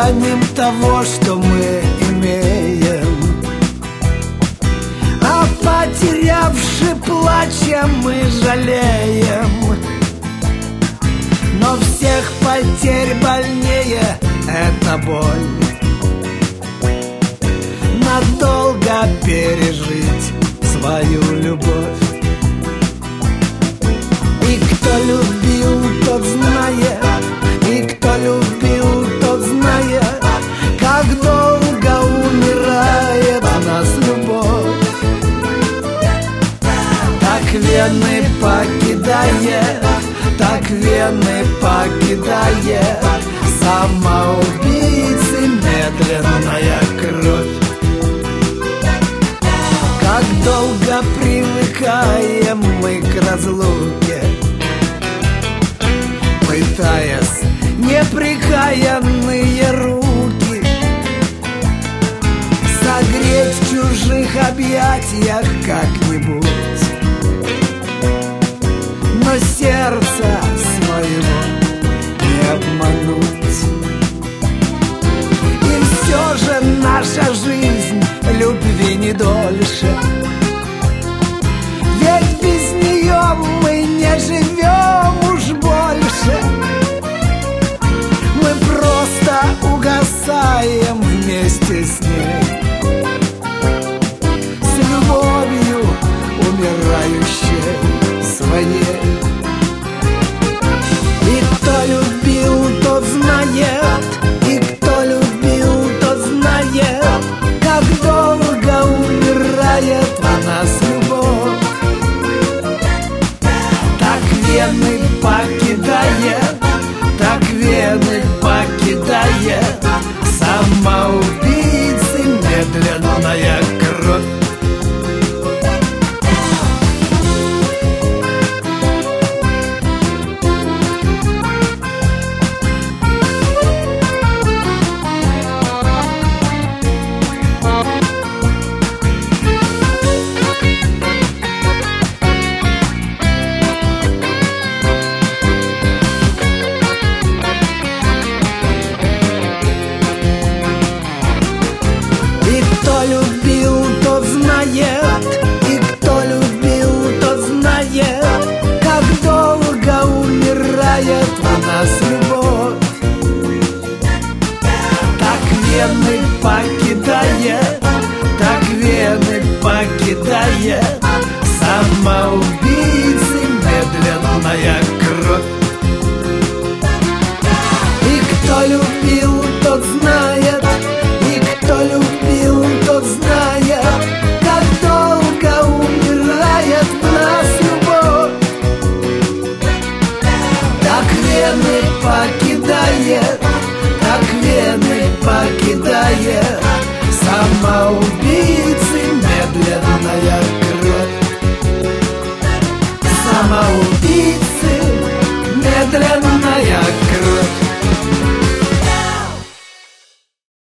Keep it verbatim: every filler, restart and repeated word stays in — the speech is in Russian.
ценим того, что мы имеем, а потерявши плачем мы жалеем. Но всех потерь больнее эта боль, надолго пережить свою любовь. И кто любил, тот знает, и кто любил, тот знает, как долго умирает нас любовь. Так вены покидает, так вены покидает самоубийцы медленная кровь. Как долго привыкаем мы к разлуке, пытаясь неприкаянные руки согреть в чужих объятиях как-нибудь. Но сердце своего не обмануть. И все же наша жизнь любви не дольше, ведь без нее мы не живем уж больше. Мы просто угасаем вместе с ней, с любовью умирающей своей. И кто любил, тот знает, и кто любил, тот знает, как долго умирает в нас любовь. Так вены покидает, так вены покидает самоубийцы медленная кровь. И кто любил, тот знает, как долго умирает в нас любовь. Так вены покидает, так вены покидает самоубийцы медленная кровь. И кто любил, тот знает, и кто любил, тот знает, как долго умирает в нас любовь. Так вены покидает, так вены покидает самоубийцы